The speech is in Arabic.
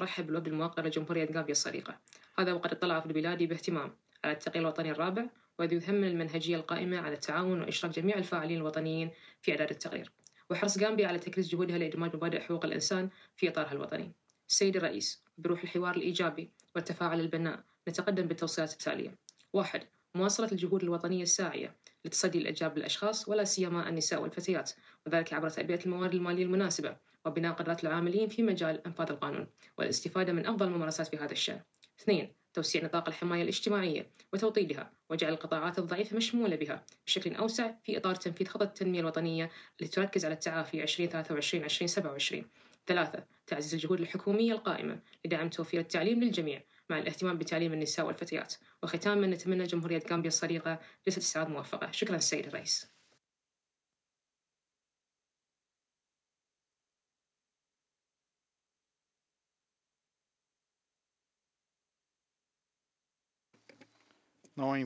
أرحب بالوفد الموقر لجمهورية غامبيا الصديقة، هذا وقد اطلع وفد بلادي باهتمام على التقرير الوطني الرابع، وإذ يثمن المنهجية القائمة على التعاون وإشراك جميع الفاعلين الوطنيين في إعداد التقرير، وحرص غامبيا على تكريس جهودها لإدماج مبادئ حقوق الإنسان في إطارها الوطني. السيد الرئيس، بروح الحوار الإيجابي والتفاعل البناء نتقدم بالتوصيات التالية: 1. مواصلة الجهود الوطنية الساعية لتصدي الإعجاب بالأشخاص ولا سيما النساء والفتيات، وذلك عبر تعبئة الموارد المالية المناسبة وبناء قدرات العاملين في مجال إنفاذ القانون والاستفادة من أفضل الممارسات في هذا الشأن. 2. توسيع نطاق الحماية الاجتماعية وتوطيدها وجعل القطاعات الضعيفة مشمولة بها بشكل أوسع في إطار تنفيذ خطط التنمية الوطنية التي تركز على التعافي 2023-2027. 3. تعزيز الجهود الحكومية القائمة لدعم توفير التعليم للجميع مع الاهتمام بتعليم النساء والفتيات. وختاما نتمنى جمهورية غامبيا الصديقة جلسة استعراض موفقة. شكرا السيد الرئيس. Não